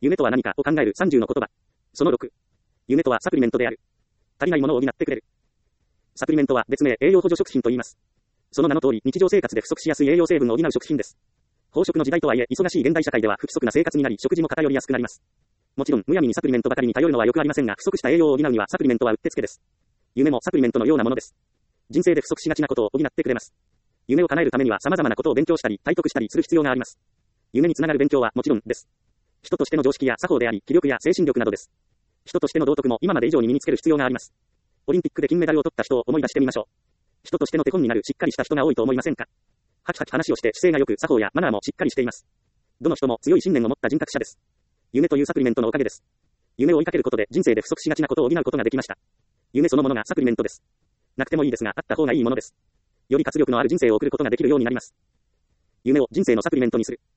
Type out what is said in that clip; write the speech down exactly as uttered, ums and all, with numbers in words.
夢とは何かを考えるさんじゅうの言葉。そのろく。夢とはサプリメントである。足りないものを補ってくれる。サプリメントは別名栄養補助食品と言います。その名の通り、日常生活で不足しやすい栄養成分を補う食品です。飽食の時代とはいえ、忙しい現代社会では不規則な生活になり、食事も偏りやすくなります。もちろん、むやみにサプリメントばかりに頼るのは良くありませんが、不足した栄養を補うにはサプリメントはうってつけです。夢もサプリメントのようなものです。人生で不足しがちなことを補ってくれます。夢を叶えるためには様々なことを勉強したり、体得したりする必要があります。夢につながる勉強はもちろんです。人としての常識や作法であり、気力や精神力などです。人としての道徳も今まで以上に身につける必要があります。オリンピックで金メダルを取った人を思い出してみましょう。人としての手本になるしっかりした人が多いと思いませんか？はきはき話をして姿勢が良く、作法やマナーもしっかりしています。どの人も強い信念を持った人格者です。夢というサプリメントのおかげです。夢を追いかけることで人生で不足しがちなことを補うことができました。夢そのものがサプリメントです。なくてもいいですが、あった方がいいものです。より活力のある人生を送ることができるようになります。夢を人生のサプリメントにする。